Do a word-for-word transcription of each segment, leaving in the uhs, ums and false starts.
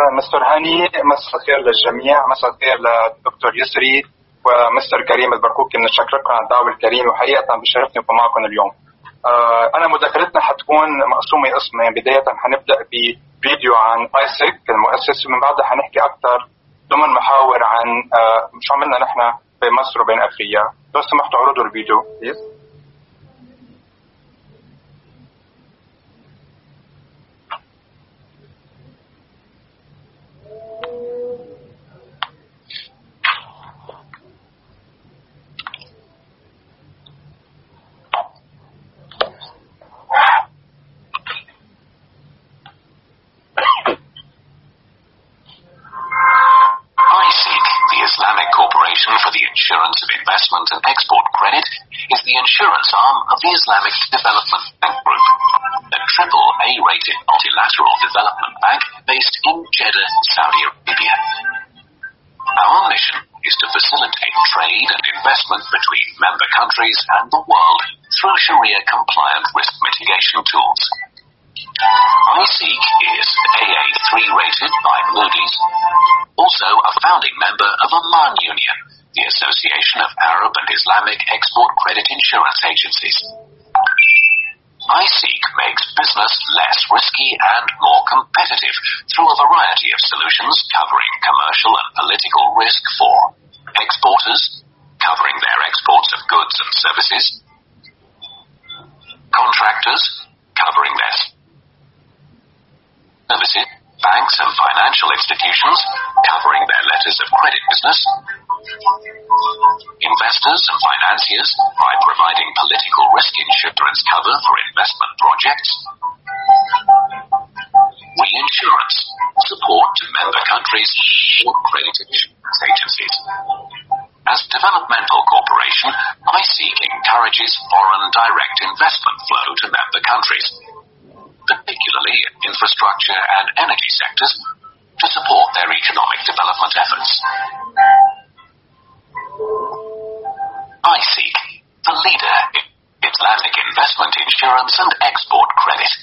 مستر هاني، مساء الخير للجميع، مساء الخير للدكتور يسري ومستر كريم البركوكي. بنشكركم على الدعوة الكريمة، وحقيقة بشرفني أكون معكم اليوم. أنا مداخلتنا حتكون مقسومة قسمين. بداية حنبدأ بفيديو عن آيسيك المؤسس، ومن بعدها حنحكي أكثر ضمن محاور عن شو عملنا نحن بين مصر وبين أفريقيا. لو سمحتوا عرضوا الفيديو بليز. For the Insurance of Investment and Export Credit is the insurance arm of the Islamic Development Bank Group, a triple A-rated multilateral development bank based in Jeddah, Saudi Arabia. Our mission is to facilitate trade and investment between member countries and the world through Sharia-compliant risk mitigation tools. iSeek is A A three rated by Moody's, also a founding member of Oman Union, the Association of Arab and Islamic Export Credit Insurance Agencies. iSeek makes business less risky and more competitive through a variety of solutions covering commercial and political risk for exporters, covering their exports of goods and services, contractors, covering their services, banks and financial institutions, covering their letters of credit business, investors and financiers by providing political risk insurance cover for investment projects, reinsurance, support to member countries or credit insurance agencies. As a developmental corporation, iSeek encourages foreign direct investment flow to member countries, particularly in infrastructure and energy sectors, to support their economic development efforts. iSeek, the leader in Islamic investment insurance and export credit.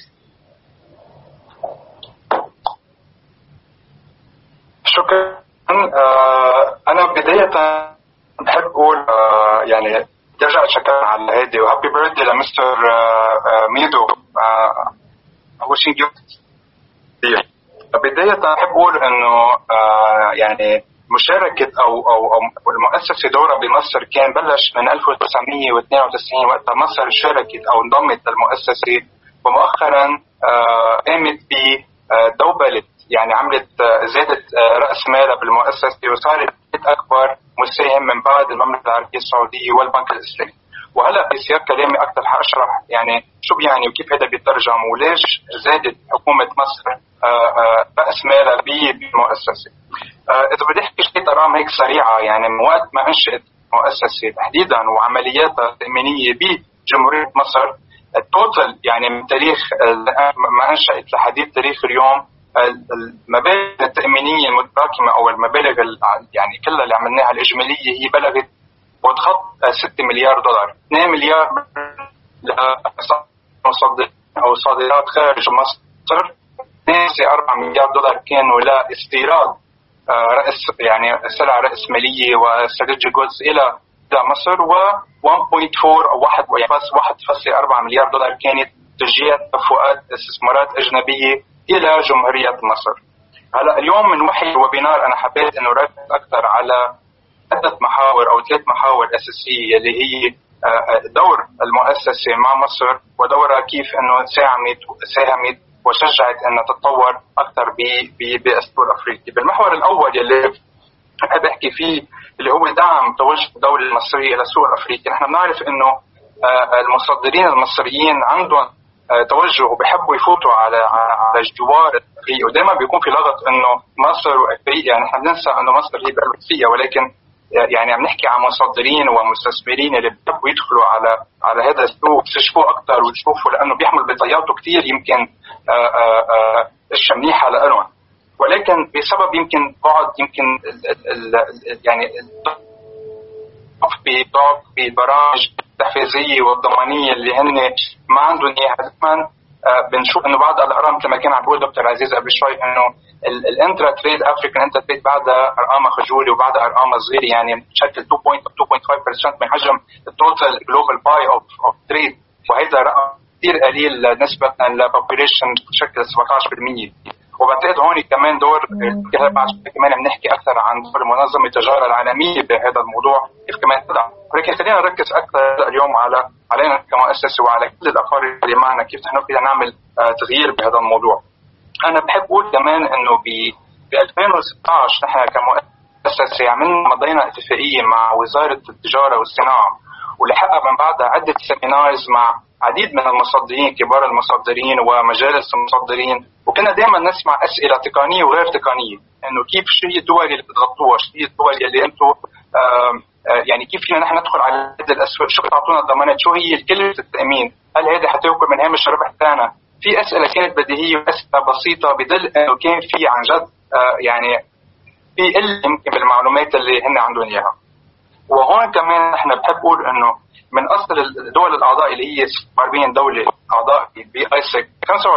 شكرا. أنا بداية بحب أقول يعني يرجع شكرا على هيدي وهابي بيرثدي لمستر ميدو. wishing you بداية أحب أقول إنه يعني مشاركة أو أو أو المؤسسة دورة بمصر كان بلش من ألف وتسعمية واثنين وتسعين وقت مصر شاركت أو انضمت للمؤسسة، ومؤخرا قامت بدوبلت يعني عملت زادت رأس مالها بالمؤسسة وصارت أكبر مساهم من بعد المملكة العربية السعودية والبنك الإسلامي. وهلا بسياق كلامي أكثر حأشرح يعني شو بيعني وكيف هذا بيترجم وليش زادت حكومة مصر رأس مالها بالمؤسسة. إذا بدي أحكي شيء أرام هيك سريعة، يعني من وقت ما أنشئت مؤسسة تحديدا وعملياتها التأمينية بجمهورية مصر، التوتال يعني من تاريخ ما أنشئت لحديث تاريخ اليوم المبالغ التأمينية المتراكمة أو المبالغ يعني كلها اللي عملناها الإجمالية هي بلغت وتخط ستة مليار دولار. اثنين مليار لصادرات أو صادرات خارج مصر، اثنين أربعة مليار دولار كانوا لاستيراد رأس يعني سلع رأس مالية وستراتيجي جودز إلى إلى مصر، و واحد فاصلة أربعة أو واحد واحد فاصلة أربعة مليار دولار كانت تشجيع تدفقات استثمارات أجنبية إلى جمهورية مصر. هلا اليوم من وحي الويبينار أنا حبيت إنه ركز أكثر على عدة محاور أو ثلاث محاور أساسية اللي هي دور المؤسسة مع مصر ودورها كيف إنه ساهمت ساهمت وشجعت إنها تتطور أكثر بالسوق الأفريقي. بالمحور الأول يلي أحب أحكي فيه اللي هو دعم توجه الدولة المصرية إلى السوق الأفريقي. نحن بنعرف إنه المصدرين المصريين عندهم توجه وبيحبوا يفوتوا على على الجوار الافريقي، ودائما بيكون في لغط انه مصر وافريقيا، يعني نحن بننسى انه مصر هي بافريقيا، ولكن يعني عم نحكي عن مصدرين ومستثمرين اللي بيحبوا يدخلوا على على هذا السوق يكتشفوه اكثر ويشوفوا لانه بيحمل بطياته كثير يمكن اشياء منيحه لهم، ولكن بسبب يمكن بعض يمكن ال ال يعني بضعف بالبرامج التحفيزيه والضمانيه اللي هن ما عندهم اياها، بنشوف انه بعض الارقام مثل ما كان عم بيقول دكتور عزيز قبل شوي انه الانترا تريد افريكان انترا تريد بعدها ارقامها خجوله وبعدها ارقامها صغيره، يعني بتشكل اثنين فاصلة خمسة بالمئة من حجم التوتال جلوبال باي اوف اوف تريد، وهذا رقم كثير قليل نسبه للبوبوليشن بشكل سبعة عشر بالمئة. وبعتقد هون كمان دور بعد كمان بنحكي اكثر عن دور منظمه التجاره العالميه بهذا الموضوع كيف كمان تدعم، ولكن خلينا نركز اكثر اليوم على علينا كمؤسسه وعلى كل الافكار اللي معنا كيف نحن بدنا نعمل تغيير بهذا الموضوع. انا بحب اقول كمان انه ب ألفين وستة عشر نحن كمؤسسه عملنا مضينا اتفاقيه مع وزاره التجاره والصناعه، ولحقها من بعدها عده سيمينارز مع عديد من المصدرين كبار المصدرين ومجالس المصدرين، وكنا دائما نسمع اسئله تقنيه وغير تقنيه انه كيف شو هي الدول اللي بتغطوها، شو هي الدول اللي انتم يعني كيف فينا نحن ندخل على هذه الاسواق، شو بتعطونا ضمانات، شو هي كلمه التامين، هل هذا حتوكل من هامش الربح تاعنا؟ في اسئله كانت بديهيه واسئله بسيطه بدل انه كان في عن جد يعني في قله يمكن بالمعلومات اللي هن عندهم اياها. وهون كمان نحن بحب اقول انه من اصل الدول الاعضاء اللي هي ستة وأربعين دوله اعضاء بايسك، خمسة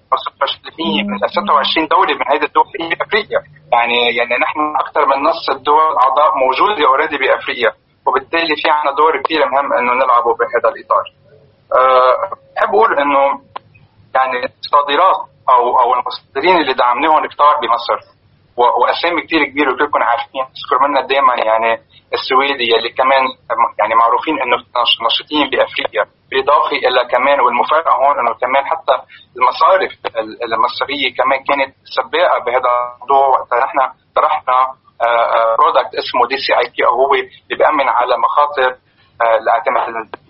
وعشرين من ستة وعشرين دوله من هذه الدول هي بافريقيا، يعني يعني نحن اكثر من نص الدول الاعضاء موجوده اوريدي بافريقيا، وبالتالي في عنا دور كثير مهم انه نلعبه بهذا الاطار. أه بحب اقول انه يعني الصادرات او او المصدرين اللي دعمناهم كثار بمصر واسامي كثير كبيره وكلكم عارفين، اذكر منا دائما يعني السويدي اللي كمان يعني معروفين انه نشطين بافريقيا، بالاضافه الى كمان والمفارقه هون انه كمان حتى المصارف المصريه كمان كانت سباقه بهذا الموضوع وقت نحن طرحنا برودكت اسمه دي سي اي كي، او هو اللي بيامن على مخاطر الاعتماد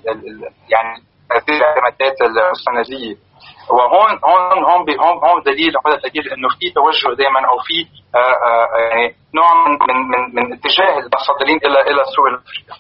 يعني هذه الاعتمادات السنديه. وهون هون هون هون هون دليل هذا دليل انه في توجه دائما او في يعني نوع من من من, من اتجاه المصدرين الى الى السوق الافريقي.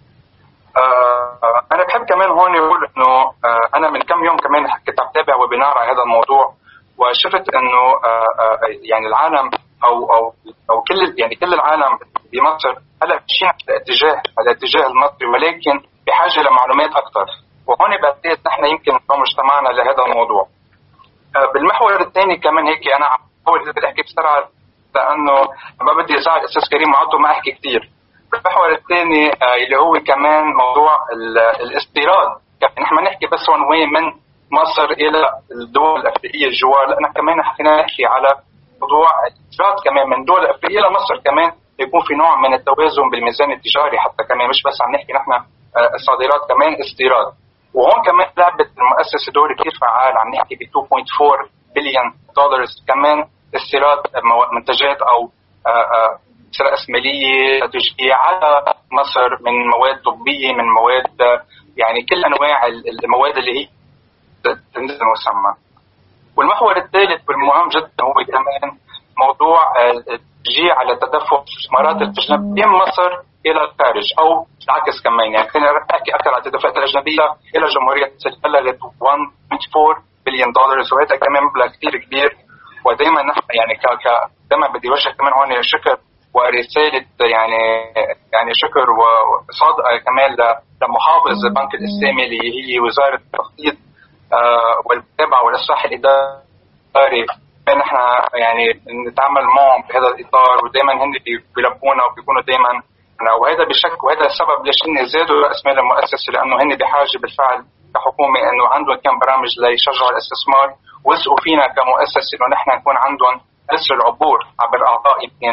انا بحب كمان هون اقول انه انا من كم يوم كمان كنت عم تابع ويبينار على هذا الموضوع، وشفت انه يعني العالم او او او كل يعني كل العالم بمصر هلا ماشيين على اتجاه على الاتجاه المصري، ولكن بحاجه لمعلومات اكثر. وهون بعتقد نحن يمكن نكون اجتمعنا لهذا الموضوع. بالمحور الثاني كمان هيك انا عم بحاول بدي احكي بسرعه لانه ما بدي ازعل استاذ كريم وعطه ما احكي كثير. المحور الثاني اللي هو كمان موضوع الاستيراد، نحن ما نحكي بس هون وين من مصر الى الدول الافريقيه الجوار، لا نحن كمان حكينا نحكي على موضوع الاستيراد كمان من دول افريقيه لمصر، كمان يكون في نوع من التوازن بالميزان التجاري، حتى كمان مش بس عم نحكي نحن الصادرات كمان استيراد. وهون كمان لعبت المؤسسه دور كثير فعال، عم نحكي ب اثنين فاصلة أربعة بليون دولار كمان استيراد منتجات او رأسماليه استراتيجيه على مصر من مواد طبيه، من مواد يعني كل انواع المواد اللي هي تنزل مسمى. والمحور الثالث والمهم جدا هو كمان موضوع التشجيع على تدفق الاستثمارات الاجنبيه من مصر الى الخارج، او العكس كمان، يعني خلينا نحكي اكثر عن التدفقات الاجنبيه الى جمهوريه مصر بلغت واحد فاصلة أربعة بليون دولار، وهذا كمان مبلغ كثير كبير. ودائما نحن يعني ك ك دائما بدي اوجه كمان هون شكر ورساله يعني يعني شكر وصادقه كمان لمحافظ البنك الاسلامي اللي هي وزاره التخطيط والمتابعه والاصلاح الاداري. نحن يعني نتعامل معهم بهذا الاطار، ودائما هن بيلبونا وبيكونوا دائما، وهذا بشك وهذا السبب ليش هن زادوا راس مال المؤسسه، لانه هن بحاجه بالفعل كحكومه انه عندهم كم برامج ليشجعوا الاستثمار، وثقوا فينا كمؤسسه انه نحن نكون عندهم جسر العبور عبر اعطاء يمكن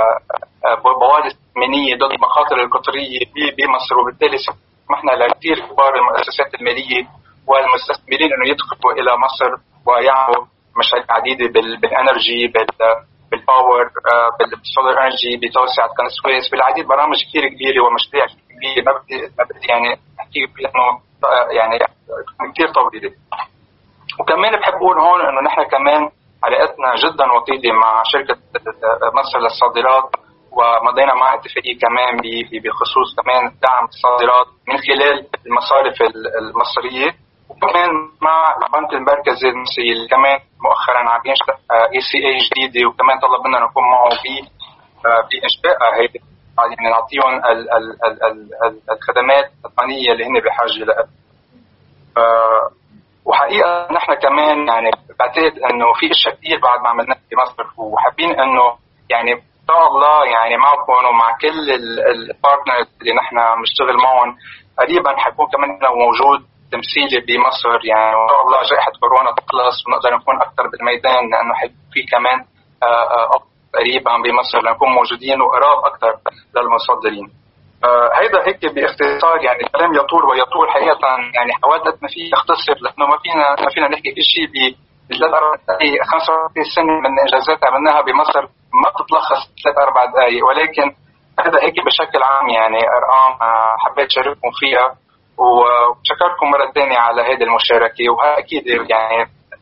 بوادر ثمانيه ضد المخاطر القطريه بمصر، وبالتالي سمحنا لكثير كبار المؤسسات الماليه والمستثمرين انه يدخلوا الى مصر ويعملوا مشاريع عديده بالانرجي، بالباور، بالسولار انرجي، بتوسعه قناه السويس، بالعديد برامج كثير كبيره ومشاريع كبيره ما بدي ما بدي يعني احكي لانه يعني كثير طويله. وكمان بحب اقول هون انه نحن كمان علاقتنا جدا وطيده مع شركه مصر للصادرات، ومضينا مع اتفاقيه كمان بخصوص كمان دعم الصادرات من خلال المصارف المصريه، وكمان مع البنك المركزي المصري اللي كمان مؤخرا عم ينشئ اي سي اي جديده، وكمان طلب منا نكون معه ب بانشاء هي يعني نعطيهم الخدمات التقنيه اللي هن بحاجه لها. وحقيقة نحن كمان يعني بعتقد انه في اشياء كثير بعد ما عملناها في مصر، وحابين انه يعني ان شاء الله يعني معكم ومع كل البارتنرز اللي نحن بنشتغل معهم قريبا حيكون كمان موجود تمثيلي بمصر. يعني ان شاء الله جائحة كورونا تخلص ونقدر نكون اكثر بالميدان، لانه حيكون في كمان قريبا بمصر لنكون موجودين وقراب اكثر للمصدرين. آه هيدا هيك باختصار، يعني الكلام يطول ويطول حقيقة، يعني حاولت ما فيه اختصر لانه ما فينا ما فينا نحكي كل شيء بثلاث اربع دقائق. خمسة وثلاثين سنة من انجازات عملناها بمصر ما بتتلخص ثلاث اربع دقائق، ولكن هذا هيك بشكل عام يعني ارقام آه حبيت شارككم فيها، وشكركم مرة ثانية على هذه المشاركة. وها اكيد يعني